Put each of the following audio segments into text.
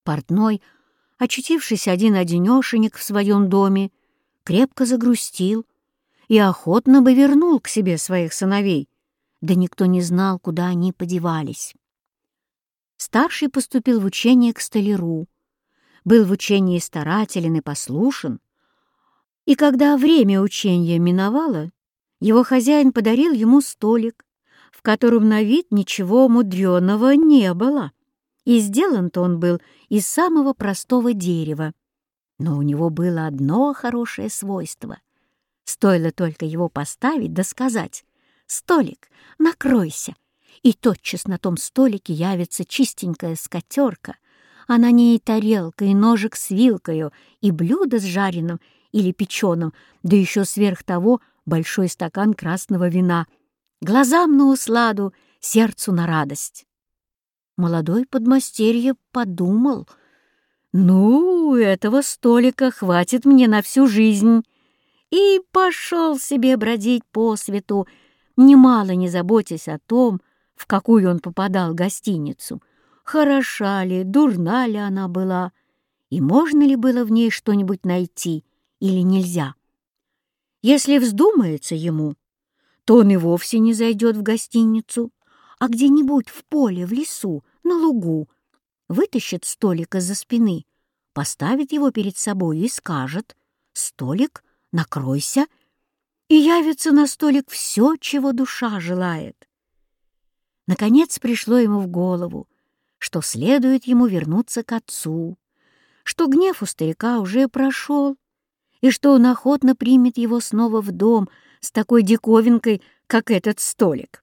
Портной, очутившись один-одинешенек в своем доме, крепко загрустил и охотно бы вернул к себе своих сыновей, да никто не знал, куда они подевались. Старший поступил в учение к столяру, был в учении старателен и послушен, и когда время учения миновало, его хозяин подарил ему столик, в котором на вид ничего мудреного не было, и сделан-то он был из самого простого дерева. Но у него было одно хорошее свойство. Стоило только его поставить да сказать: «Столик, накройся!» И тотчас на том столике явится чистенькая скатерка, а на ней и тарелка, и ножик с вилкою, и блюдо с жареным или печеным, да еще сверх того большой стакан красного вина. Глазам на усладу, сердцу на радость. Молодой подмастерье подумал: «Ну, этого столика хватит мне на всю жизнь», и пошел себе бродить по свету, немало не заботясь о том, в какую он попадал гостиницу, хороша ли, дурна ли она была, и можно ли было в ней что-нибудь найти или нельзя. Если вздумается ему, то он и вовсе не зайдет в гостиницу, а где-нибудь в поле, в лесу, на лугу, вытащит столик из-за спины, поставит его перед собой и скажет: «Столик, накройся», и явится на столик все, чего душа желает. Наконец пришло ему в голову, что следует ему вернуться к отцу, что гнев у старика уже прошел, и что он охотно примет его снова в дом с такой диковинкой, как этот столик.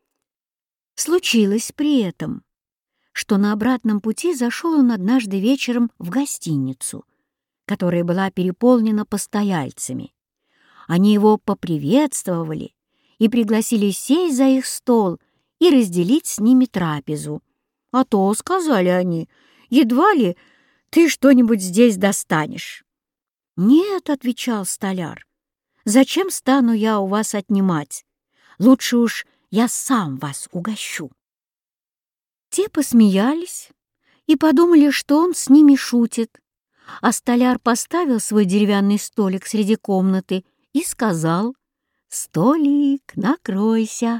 Случилось при этом, что на обратном пути зашел он однажды вечером в гостиницу, которая была переполнена постояльцами. Они его поприветствовали и пригласили сесть за их стол и разделить с ними трапезу. «А то, — сказали они, — едва ли ты что-нибудь здесь достанешь». «Нет, — отвечал столяр, — зачем стану я у вас отнимать? Лучше уж я сам вас угощу». Те посмеялись и подумали, что он с ними шутит, а столяр поставил свой деревянный столик среди комнаты и сказал: «Столик, накройся».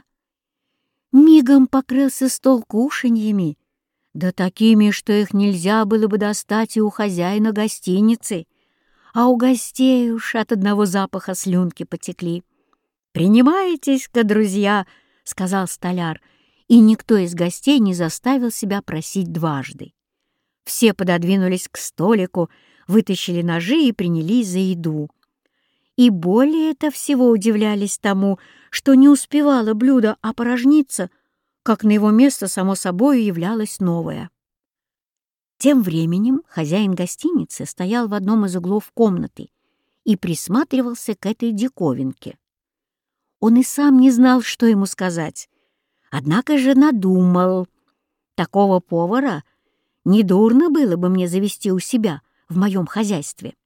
Мигом покрылся стол кушаньями, да такими, что их нельзя было бы достать и у хозяина гостиницы, а у гостей уж от одного запаха слюнки потекли. «Принимайтесь-ка, друзья», — сказал столяр, и никто из гостей не заставил себя просить дважды. Все пододвинулись к столику, вытащили ножи и принялись за еду. И более-то всего удивлялись тому, что не успевало блюдо опорожниться, как на его место само собою являлось новое. Тем временем хозяин гостиницы стоял в одном из углов комнаты и присматривался к этой диковинке. Он и сам не знал, что ему сказать, однако же надумал: такого повара недурно было бы мне завести у себя в моем хозяйстве.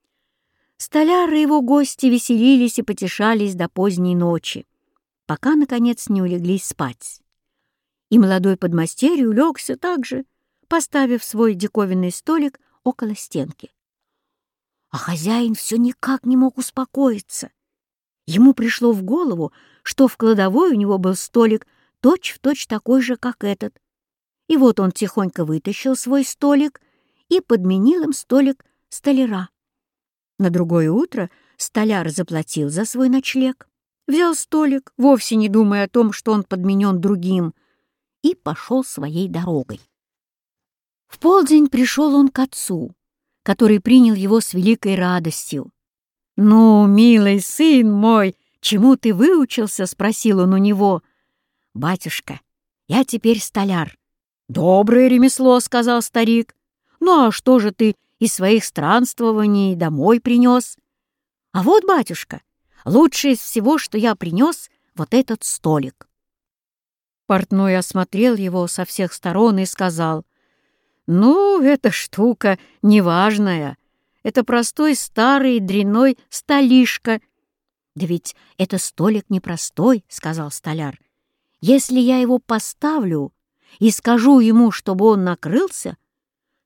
Столяр и его гости веселились и потешались до поздней ночи, пока, наконец, не улеглись спать. И молодой подмастерье улегся также, поставив свой диковинный столик около стенки. А хозяин все никак не мог успокоиться. Ему пришло в голову, что в кладовой у него был столик точь-в-точь такой же, как этот. И вот он тихонько вытащил свой столик и подменил им столик столяра. На другое утро столяр заплатил за свой ночлег, взял столик, вовсе не думая о том, что он подменен другим, и пошел своей дорогой. В полдень пришел он к отцу, который принял его с великой радостью. «Ну, милый сын мой, чему ты выучился?» — спросил он у него. «Батюшка, я теперь столяр». «Доброе ремесло», — сказал старик. «Ну а что же ты из своих странствований домой принес?» «А вот, батюшка, лучшее из всего, что я принес, вот этот столик». Портной осмотрел его со всех сторон и сказал: «Ну, эта штука неважная. Это простой старый дрянной столишка». «Да ведь это столик непростой», — сказал столяр. «Если я его поставлю и скажу ему, чтобы он накрылся,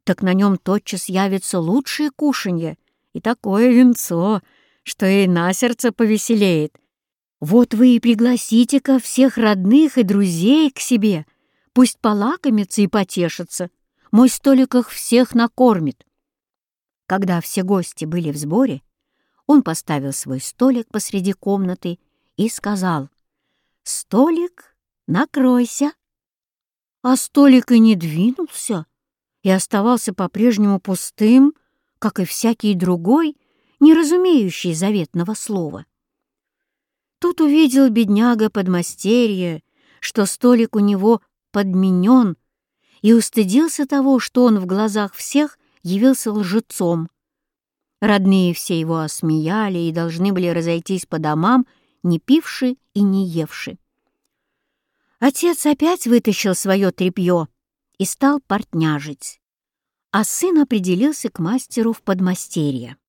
так на нем тотчас явится лучшее кушанье и такое венцо, что и на сердце повеселеет. Вот вы и пригласите-ка всех родных и друзей к себе, пусть полакомятся и потешатся. Мой столик их всех накормит». Когда все гости были в сборе, он поставил свой столик посреди комнаты и сказал: «Столик, накройся». А столик и не двинулся, и оставался по-прежнему пустым, как и всякий другой, не разумеющий заветного слова. Тут увидел бедняга подмастерье, что столик у него подменен, и устыдился того, что он в глазах всех явился лжецом. Родные все его осмеяли и должны были разойтись по домам, не пивши и не евши. Отец опять вытащил свое тряпье и стал портняжить, а сын определился к мастеру в подмастерье.